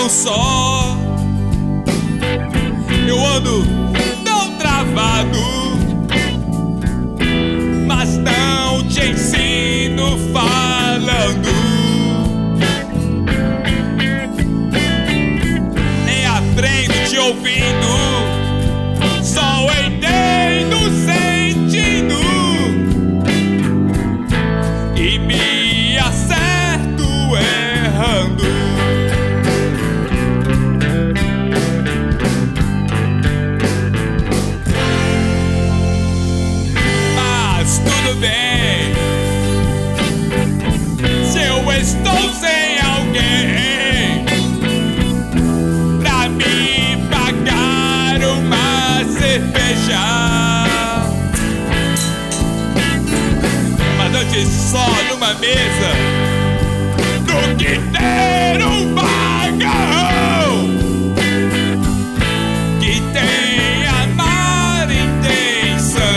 ando só, eu ando tão travado, mas não te ensino falando, nem aprendo te ouvindo, só entendo sentindo e me acerto errando. Mas tudo bem, se eu estou sem alguém pra me pagar uma cerveja, mas antes só numa mesa do que ter um macarrão que tenha má intenção.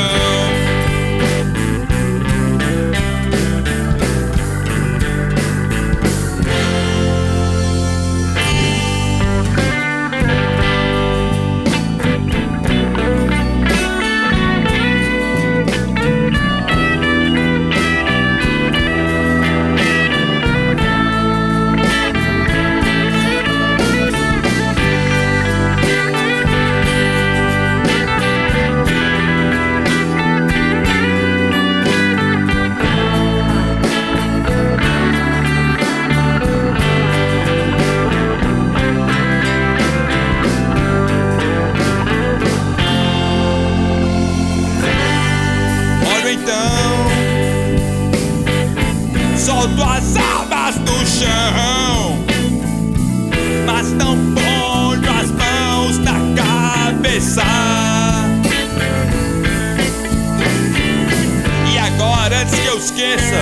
Solto as armas no chão, mas não ponho as mãos na cabeça. E agora, antes que eu esqueça,